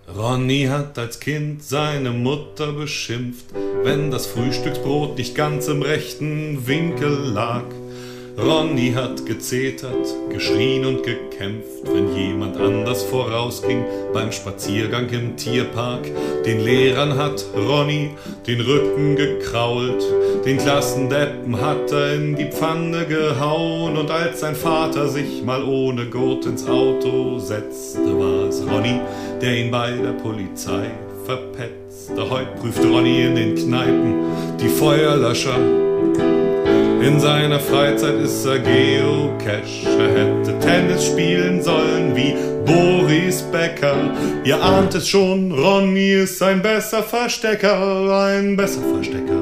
Ronny hat als Kind seine Mutter beschimpft, wenn das Frühstücksbrot nicht ganz im rechten Winkel lag. Ronny hat gezetert, geschrien und gekämpft, wenn jemand anders vorausging beim Spaziergang im Tierpark. Den Lehrern hat Ronny den Rücken gekrault, den Klassendeppen hat er in die Pfanne gehauen, und als sein Vater sich mal ohne Gurt ins Auto setzte, war es Ronny, der ihn bei der Polizei verpetzte. Heute prüft Ronny in den Kneipen die Feuerlöscher. In seiner Freizeit ist er Geocacher, hätte Tennis spielen sollen wie Boris Becker. Ihr ahnt es schon, Ronny ist ein besser Verstecker, ein besser Verstecker.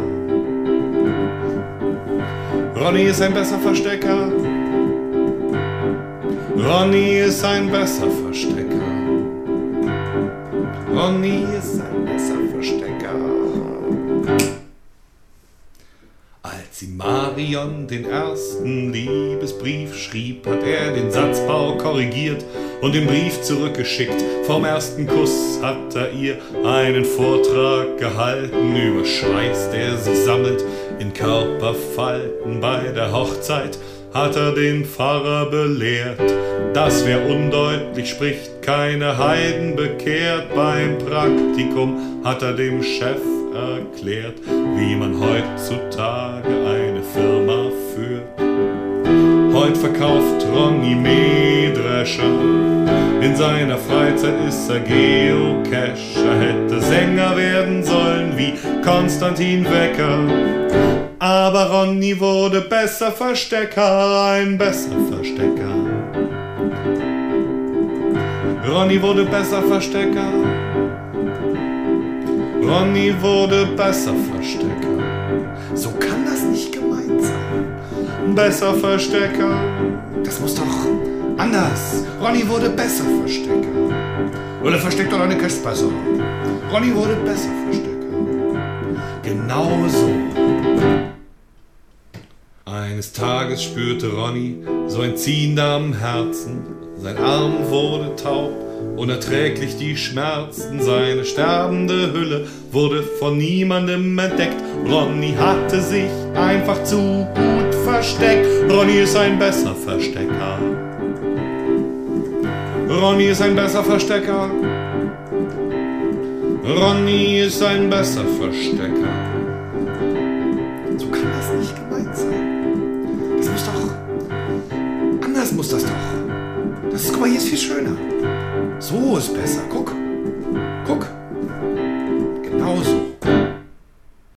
Ronny ist ein besser Verstecker. Ronny ist ein besser Verstecker. Ronny ist ein besser Verstecker. Als ihm Marion den ersten Liebesbrief schrieb, hat er den Satzbau korrigiert und den Brief zurückgeschickt. Vom ersten Kuss hat er ihr einen Vortrag gehalten über Schweiß, der sich sammelt in Körperfalten. Bei der Hochzeit hat er den Pfarrer belehrt, dass wer undeutlich spricht, keine Heiden bekehrt. Beim Praktikum hat er dem Chef erklärt, wie man heutzutage eine Firma führt. Heut verkauft Ronny Mähdrescher, in seiner Freizeit ist er Geocacher, hätte Sänger werden sollen wie Konstantin Wecker. Aber Ronny wurde besser Verstecker, ein besser Verstecker. Ronny wurde besser Verstecker. Ronny wurde besser Verstecker. So kann das nicht gemeint sein. Besser Verstecker. Das muss doch anders. Ronny wurde besser Verstecker. Oder versteckt doch eine Kästbesser. Ronny wurde besser Verstecker. Genau so. Eines Tages spürte Ronny so ein Ziehen am Herzen. Sein Arm wurde taub, unerträglich die Schmerzen. Seine sterbende Hülle wurde von niemandem entdeckt. Ronny hatte sich einfach zu gut versteckt. Ronny ist ein besser Verstecker. Ronny ist ein besser Verstecker. Ronny ist ein besser Verstecker. So kann das nicht gemeint sein. Das muss doch... Anders muss das doch. Guck mal, hier ist viel schöner. So ist besser, guck.